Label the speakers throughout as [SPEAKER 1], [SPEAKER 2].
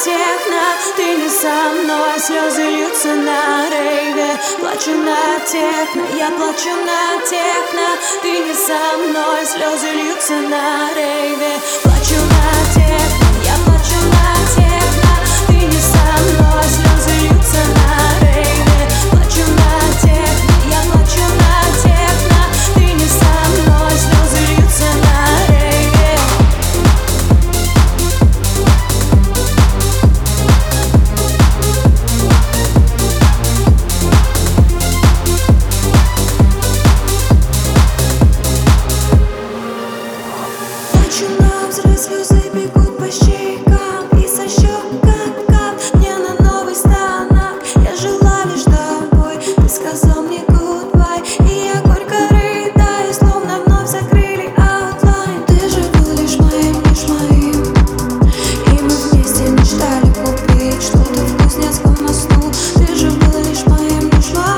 [SPEAKER 1] техно, ты не со мной, слезы льются на рейве. Плачу на техно, я плачу на техно, ты не со мной, слезы льются на рейве. Плачу на техно, я плачу на техно, ты не со мной, слезы льются на рейве. Плачу на техно, я плачу на техно, ты не со мной, слезы льются на рейве. Плачу на взрыв, слезы бегут по щекам и со щек кап-кап мне на новый станок. Я жила лишь тобой, ты сказал мне goodbye, и я горько рыдаю, словно вновь закрыли аутлайн. Ты же был лишь моим, и мы вместе мечтали купить что-то в Кузнецком мосту. Ты же был лишь моим,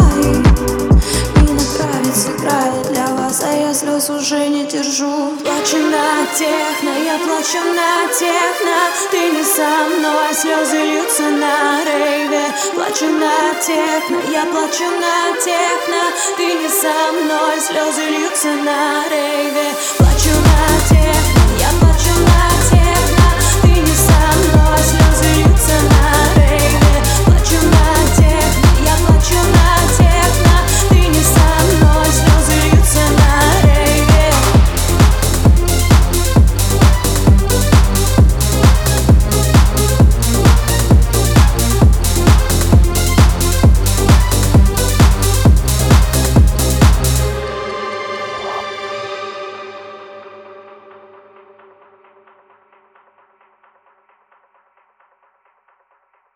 [SPEAKER 1] и нравится, играет для вас, а я слез уже не держу. Плачу на техно, я плачу на техно, ты не со мной, слезы льются на рейве. Плачу на техно, я плачу на техно, ты не со мной, слезы льются на рейве. Плачу на техно.